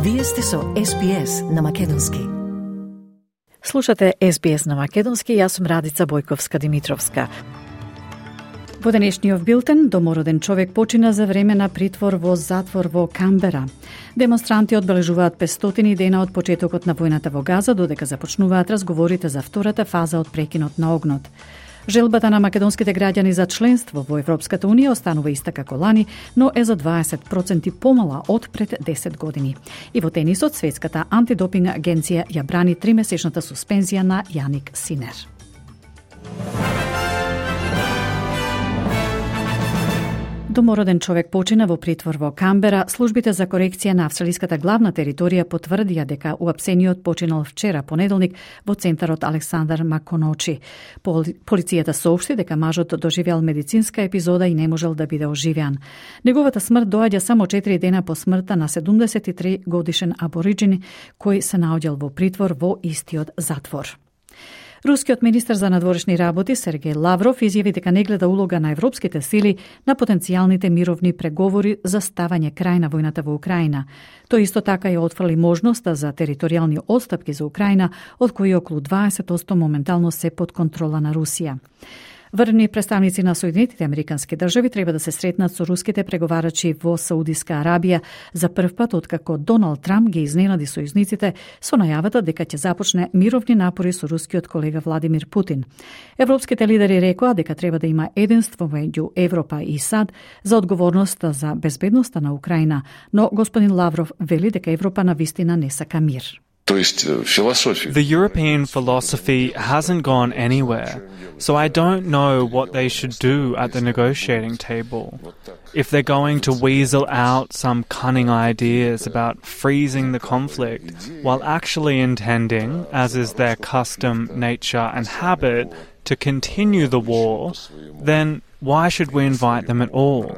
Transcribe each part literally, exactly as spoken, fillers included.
Вие сте со Ес Би Ес на Македонски. Слушате Ес Би Ес на Македонски, јас сум Радица Бојковска-Димитровска. Во денешниот билтен, домороден човек почина за време на притвор во затвор во Камбера. Демонстранти одбележуваат петстотини дена од почетокот на војната во Газа, додека започнуваат разговорите за втората фаза од прекинот на огнот. Желбата на македонските граѓани за членство во Европската унија останува иста како лани, но е за дваесет проценти помала од пред десет години. И во тенисот, Светската антидопинг агенција ја брани тримесечната суспензија на Јаник Синер. Домороден човек почина во притвор во Камбера. Службите за корекција на австралиската главна територија потврдија дека уапсениот починал вчера понеделник во центарот Александар Маконочи. Полицијата соопшти дека мажот доживеал медицинска епизода и не можел да биде оживеан. Неговата смрт доаѓа само четири дена по смртта на седумдесет и три годишен абориџин кој се наоѓал во притвор во истиот затвор. Рускиот министер за надворешни работи Сергеј Лавров изјави дека не гледа улога на европските сили на потенцијалните мировни преговори за ставање крај на војната во Украина. Тој исто така ја отфрли можноста за територијални отстапки за Украина, од кои околу дваесет одсто моментално се под контрола на Русија. Врвни представници на Соединетите Американски држави треба да се сретнат со руските преговарачи во Саудиска Арабија за прв пат откако Доналд Трамп ги изненади сојузниците со најавата дека ќе започне мировни напори со рускиот колега Владимир Путин. Европските лидери рекоа дека треба да има единство меѓу Европа и САД за одговорноста за безбедноста на Украина, но господин Лавров вели дека Европа навистина не сака мир. The European philosophy hasn't gone anywhere, so I don't know what they should do at the negotiating table. If they're going to weasel out some cunning ideas about freezing the conflict while actually intending, as is their custom, nature and habit, to continue the war, then why should we invite them at all?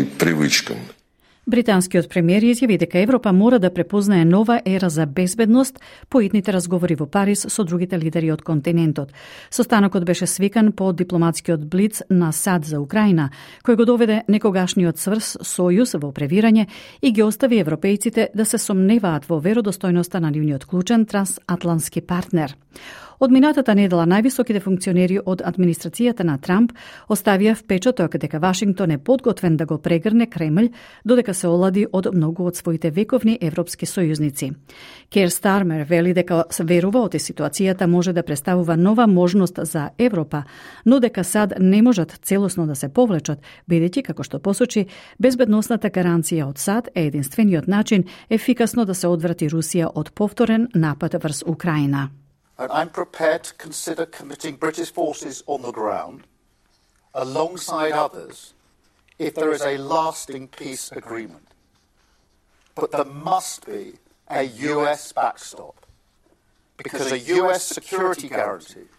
Британскиот премиер изјави дека Европа мора да препознае нова ера за безбедност по итните разговори во Париз со другите лидери од континентот. Состанокот беше свикан по дипломатскиот блиц на САД за Украина, кој го доведе некогашниот цврст сојуз во превирање и ги остави европејците да се сомневаат во веродостојноста на нивниот клучен трансатлантски партнер. Од минатата недела највисоките функционери од администрацијата на Трамп оставија впечаток дека Вашингтон е подготвен да го прегрне Кремљ, додека се олади од многу од своите вековни европски сојузници. Кер Стармер вели дека се верува оти ситуацијата може да представува нова можност за Европа, но дека САД не можат целосно да се повлечат, бидејќи, како што посочи, безбедносната гаранција од САД е единствениот начин ефикасно да се одврати Русија од повторен напад врз Украина. And I'm prepared to consider committing British forces on the ground alongside others if there is a lasting peace agreement. But there must be a U S backstop, because a U S security guarantee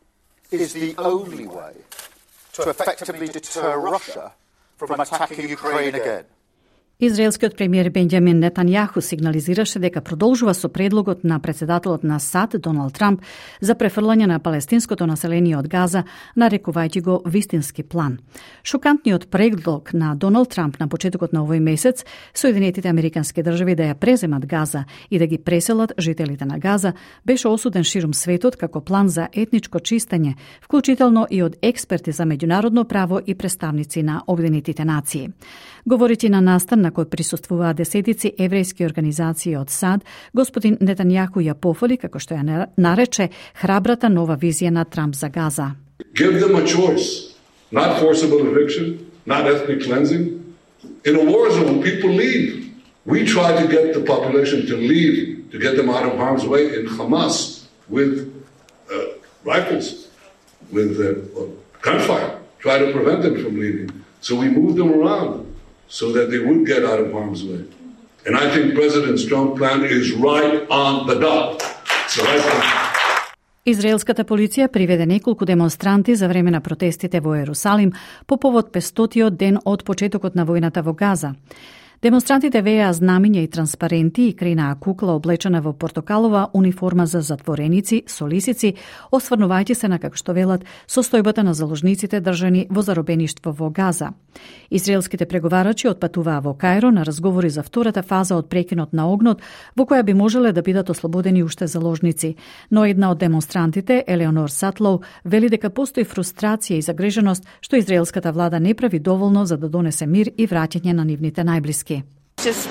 is the only way to effectively deter Russia from attacking Ukraine again. Израелскиот премиер Бенџамин Нетањаху сигнализираше дека продолжува со предлогот на претседателот на САД Доналд Трамп за префрлање на палестинското население од Газа, нарекувајќи го вистински план. Шокантниот предлог на Доналд Трамп на почетокот на овој месец Соединетите Американски држави да ја преземат Газа и да ги преселат жителите на Газа беше осуден ширум светот како план за етничко чистење, вклучително и од експерти за меѓународно право и представници на Обединетите нации. Говорејќи на настан на кој присуствуваа десетици еврејски организации од САД, господин Нетањаху ја пофали, како што ја нарече, храбрата нова визија на Трамп за Газа. Give them a choice, not forcible eviction, not ethnic cleansing. In a war zone, people leave. We try to get the population to leave, to get them out of harm's way in Hamas with uh, rifles, with uh, gunfire, try to prevent them from leaving. So we move them around so that they would get out of harm's way. And I think President Trump's plan is right on the dot. So I think... Израелската полиција приведе неколку демонстранти за време на протестите во Ерусалим по повод петстотиот ден од почетокот на војната во Газа. Демонстрантите веа знамиња и транспаренти и кринаа кукла облечена во портокалова униформа за затвореници со лисици, осврнувајќи се на, како што велат, состојбата на заложниците држани во заробеништво во Газа. Израелските преговарачи отпатуваа во Кајро на разговори за втората фаза од прекинот на огнот, во која би можеле да бидат ослободени уште заложници. Но една од демонстрантите, Елеонор Сатлоу, вели дека постои фрустрација и загриженост што израелската влада не прави доволно за да донесе мир и враќање на нивните најблиски. Just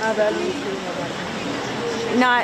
not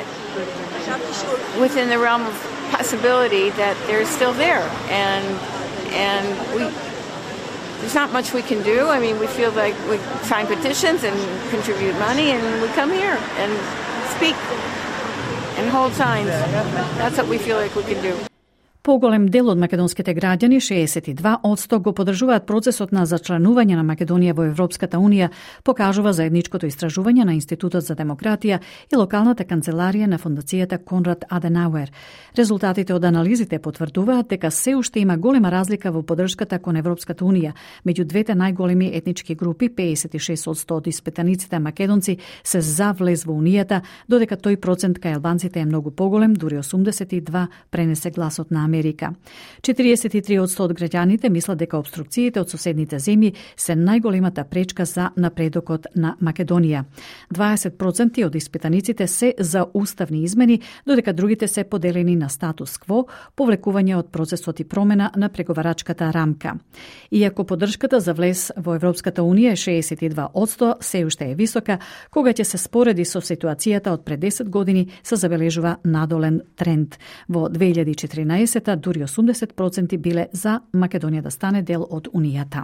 within the realm of possibility that they're still there, and and we there's not much we can do. I mean, we feel like we sign petitions and contribute money, and we come here and speak and hold signs. That's what we feel like we can do. Поголем дел од македонските граѓани, шеесет и два одсто, го поддржуваат процесот на зачленување на Македонија во Европската Унија, покажува заедничкото истражување на Институтот за демократија и локалната канцеларија на фондацијата Конрад Аденауер. Резултатите од анализите потврдуваат дека се уште има голема разлика во поддршката кон Европската Унија. Меѓу двете најголеми етнички групи, пеесет и шест одсто од испитаниците македонци се за влез во Унијата, додека тој процент кај албанците е многу поголем, дури осумдесет и два пренесе гласот на Америка. четириесет и три одсто од граѓаните мислат дека обструкциите од соседните земји се најголемата пречка за напредокот на Македонија. дваесет проценти од испитаниците се за уставни измени, додека другите се поделени на статус кво, повлекување од процесот и промена на преговарачката рамка. Иако поддршката за влез во Европската Унија е шеесет и два одсто, се уште е висока, кога ќе се спореди со ситуацијата од пред десет години, се забележува надолен тренд. Во две илјади и четиринаесета дури осумдесет проценти биле за Македонија да стане дел од Унијата.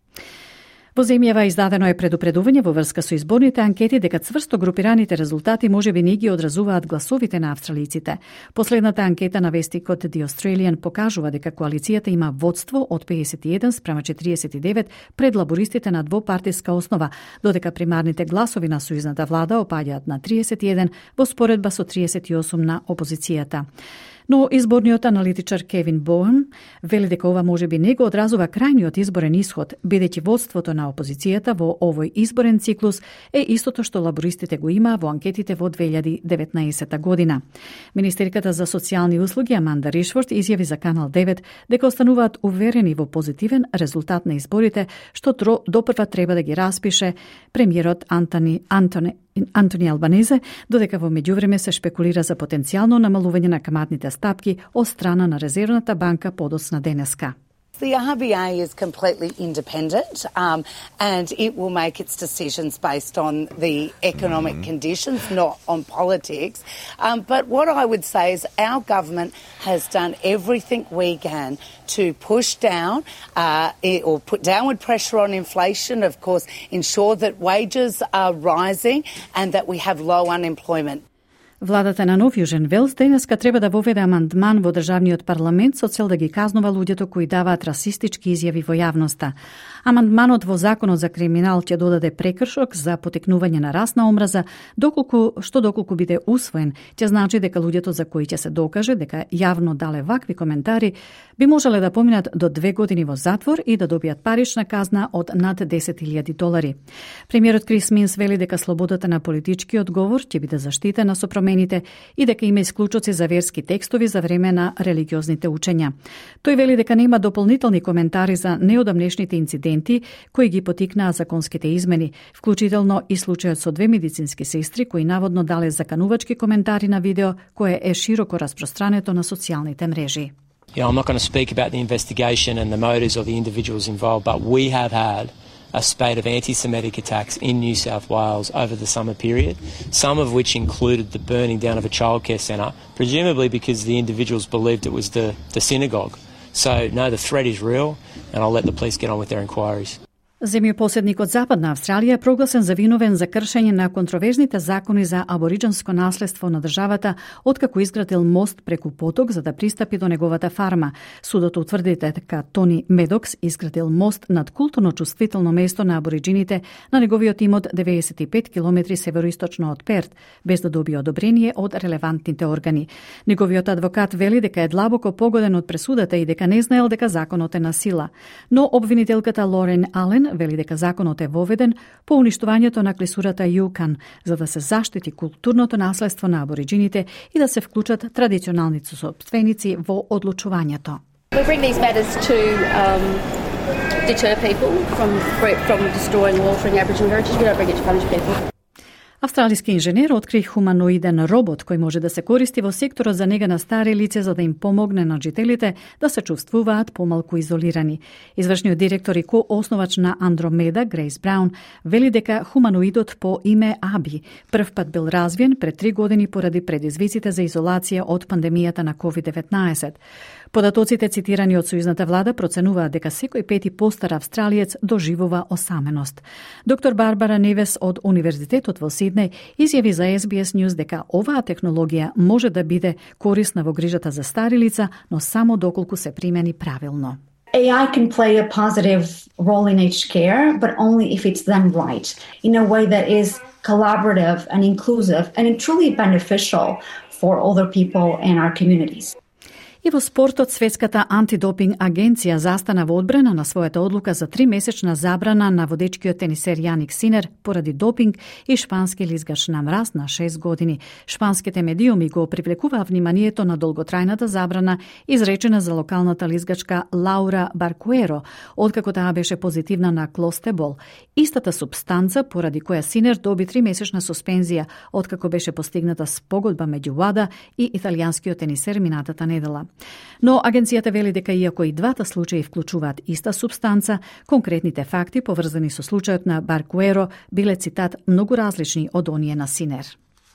Во земјава издадено е предупредување во врска со изборните анкети дека цврсто групираните резултати можеби не ги одразуваат гласовите на австралиците. Последната анкета на вестникот The Australian покажува дека коалицијата има водство од пеесет и еден спрема четириесет и девет пред лабористите на двопартиска основа, додека примарните гласови на сојузната влада опаѓаат на триесет и еден во споредба со триесет и осум на опозицијата. Но изборниот аналитичар Кевин Боуен вели дека ова можеби не го одразува крајниот изборен исход, бидејќи водството на опозицијата во овој изборен циклус е истото што лабористите го има во анкетите во две илјади и деветнаесета година. Министерката за социјални услуги Аманда Ришфорд изјави за Канал девет дека остануваат уверени во позитивен резултат на изборите, што допрва треба да ги распише премиерот Антони Антони Антони Албанезе, додека во меѓувреме се шпекулира за потенцијално намалување на каматните стапки од страна на Резервната банка подоцна денеска. The R B A is completely independent um, and it will make its decisions based on the economic conditions, not on politics. Um, but what I would say is our government has done everything we can to push down uh, or put downward pressure on inflation, of course, ensure that wages are rising and that we have low unemployment. Владата на Нов Јужен Велс денеска треба да воведе амандман во државниот парламент со цел да ги казнува луѓето кои даваат расистички изјави во јавноста. Амандманот во Законот за криминал ќе додаде прекршок за потекнување на расна омраза, доколку што доколку биде усвоен, ќе значи дека луѓето за кои ќе се докаже дека јавно дале вакви коментари би можеле да поминат до две години во затвор и да добијат парична казна од над десет илјади долари. Премиерот Крис Минс вели дека слободата на политичкиот говор ќе биде заштитена со промените и дека има исклучоци за верски текстови за време на религиозните учења. Тој вели дека нема дополнителни коментари за неодамнешните инциденти кои ги потикнаа законските измени, вклучително и случајот со две медицински сестри кои наводно дале заканувачки коментари на видео кое е широко распространето на социјалните мрежи. Yeah, I'm not going to speak about the investigation and the motives of the individuals involved, but we have had a spate of anti-Semitic attacks in New South Wales over the summer period, some of which included the burning down of a childcare centre, presumably because the individuals believed it was the, the synagogue. So, no, the threat is real, and I'll let the police get on with their inquiries. Земјопоседникот Западна Австралија прогласен за виновен за кршење на контроверзните закони за абориџинско наследство на државата откако изградил мост преку поток за да пристапи до неговата фарма. Судот утврди дека Тони Медокс изградил мост над културно чувствително место на абориџините на неговиот имот деветдесет и пет километри североисточно од Перт, без да добие одобрение од релевантните органи. Неговиот адвокат вели дека е длабоко погоден од пресудата и дека не знаел дека законот е на сила. Но обвинителката Лорен Ален вели дека законот е воведен по уништувањето на клисурата Јукан, за да се заштити културното наследство на абориджините и да се вклучат традиционалните собственици во одлучувањето. We bring these matters to um, deter people from from destroying or altering Aboriginal heritage. We don't bring it to punish people. Австралиски инженер откри хуманоиден робот кој може да се користи во секторот за нега на стари лица за да им помогне на жителите да се чувствуваат помалку изолирани. Извршниот директор и коосновач на Андромеда, Грейс Браун, вели дека хуманоидот по име Аби прв пат бил развиен пред три години поради предизвиците за изолација од пандемијата на ковид деветнаесет. Податоците цитирани од сојузната влада проценуваат дека секој пети постар австралиец доживува осаменост. Доктор Барбара Невес од Универзитетот во Сиднеј изјави за Ес Би Ес News дека оваа технологија може да биде корисна во грижата за стари лица, но само доколку се примени правилно. A I can play a positive role in aged care, but only if it's done right, in a way that is collaborative and inclusive and truly beneficial for older people and our communities. И во спортот, Светската антидопинг агенција застана во одбрана на својата одлука за тримесечна забрана на водечкиот тенисер Јаник Синер поради допинг и шпански лизгач на мраз на шест години. Шпанските медиуми го привлекуваа вниманието на долготрајната забрана изречена за локалната лизгачка Лаура Баркуеро, откако таа беше позитивна на клостебол, истата субстанца поради која Синер доби тримесечна суспензија откако беше постигната спогодба меѓу ВАДА и италијанскиот тенисер минатата недела. Но агенцијата вели дека иако и двата случаи вклучуваат иста субстанца, конкретните факти поврзани со случајот на Баркуеро биле, цитат, многу различни од оние на Синер.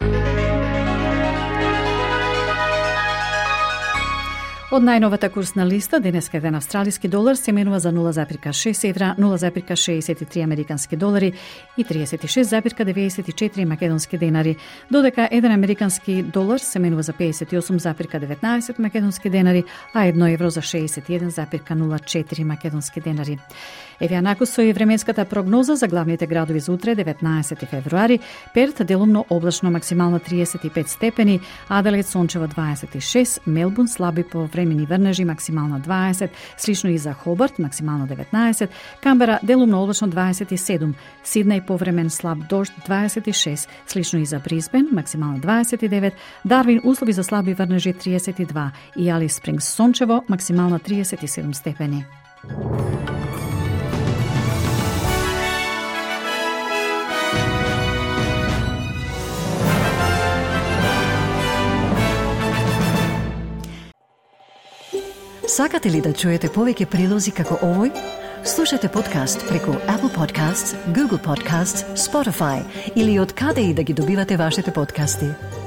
Од најновата курсна листа, денеска еден австралиски долар се менува за нула зарез шест евра, нула зарез шеесет и три американски долари и триесет и шест зарез деветдесет и четири македонски денари, додека еден американски долар се менува за педесет и осум зарез деветнаесет македонски денари, а едно евро за шеесет и еден зарез нула четири македонски денари. Еве анаку со и временската прогноза за главните градови за утре, деветнаесети февруари. Перт делумно облачно, максимално триесет и пет степени, Аделаид сончево дваесет и шест, Мелбурн слаби повремени врнежи, максимално дваесет, слично и за Хобарт, максимално деветнаесет, Камбера делумно облачно дваесет и седум, Сиднеј повремен слаб дожд дваесет и шест, слично и за Брисбен, максимално дваесет и девет, Дарвин услови за слаби врнежи триесет и два и Алис Спрингс сончево, максимално триесет и седум степени. Сакате ли да чуете повеќе прилози како овој? Слушате подкаст преку Apple Podcasts, Google Podcasts, Spotify или од каде и да ги добивате вашите подкасти.